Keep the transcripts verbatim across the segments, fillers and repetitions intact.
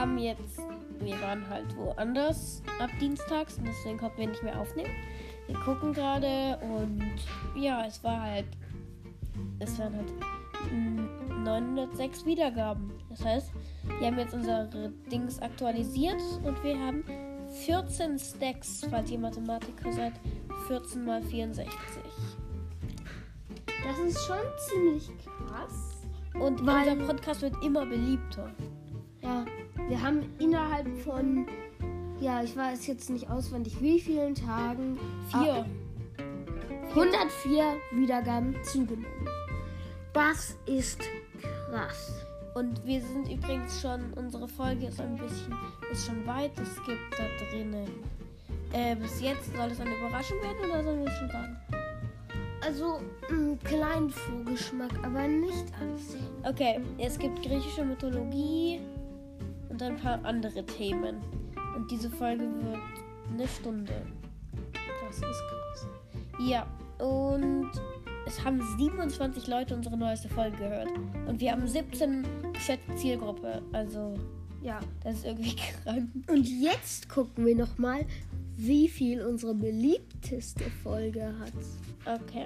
haben jetzt, wir waren halt woanders ab Dienstags und deswegen konnten wir nicht mehr aufnehmen. Wir gucken gerade und ja, es war halt, es waren halt neunhundertsechs Wiedergaben. Das heißt, wir haben jetzt unsere Dings aktualisiert und wir haben vierzehn Stacks, falls ihr Mathematiker seid, vierzehn mal vierundsechzig. Das ist schon ziemlich krass. Und Weil- unser Podcast wird immer beliebter. Ja, wir haben innerhalb von, ja, ich weiß jetzt nicht auswendig, wie vielen Tagen Vier. ah, hundertvier Wiedergaben zugenommen. Das ist krass. Und wir sind übrigens schon, unsere Folge ist ein bisschen, ist schon weit, es gibt da drinnen. Äh, bis jetzt soll es eine Überraschung werden oder sollen wir es schon sagen? Also, einen kleinen Vorgeschmack, aber nicht alles. Okay, es gibt griechische Mythologie und ein paar andere Themen. Und diese Folge wird eine Stunde. Das ist krass. Ja, und es haben siebenundzwanzig Leute unsere neueste Folge gehört. Und wir haben siebzehn geschätzte Zielgruppe. Also, Ja. das ist irgendwie krank. Und jetzt gucken wir nochmal, wie viel unsere beliebteste Folge hat. Okay.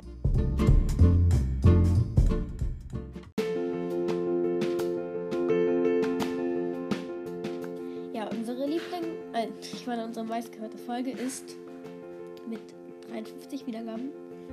Ja, unsere Liebling, äh, ich meine, unsere meistgehörte Folge ist mit dreiundfünfzig Wiedergaben.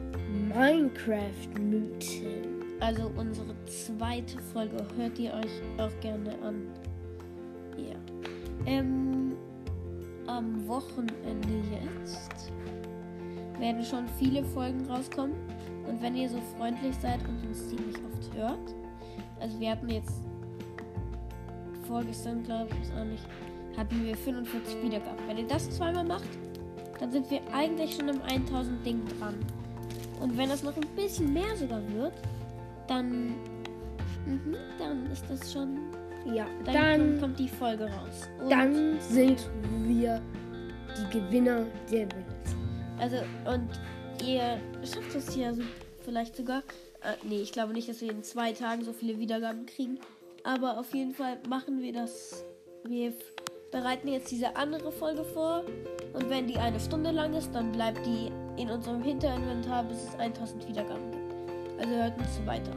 Minecraft-Mythen. Also unsere zweite Folge hört ihr euch auch gerne an. Ja. Ähm, am Wochenende jetzt werden schon viele Folgen rauskommen. Und wenn ihr so freundlich seid und uns ziemlich oft hört, also wir hatten jetzt vorgestern, glaube ich, auch nicht, hatten wir fünfundvierzig Wiedergaben. Wenn ihr das zweimal macht, dann sind wir eigentlich schon im tausend Ding dran. Und wenn das noch ein bisschen mehr sogar wird, dann, mhm, dann ist das schon, Ja, dann, dann, kommt die Folge raus. Und dann sind wir die Gewinner der Welt. Also, und ihr schafft es ja so, vielleicht sogar. Äh, nee, ich glaube nicht, dass wir in zwei Tagen so viele Wiedergaben kriegen. Aber auf jeden Fall machen wir das. Wir f- bereiten jetzt diese andere Folge vor. Und wenn die eine Stunde lang ist, dann bleibt die in unserem Hinterinventar, bis es tausend Wiedergaben gibt. Also hört uns weiter.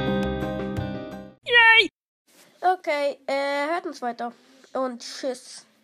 Yay! Okay, äh, hört uns weiter. Und tschüss.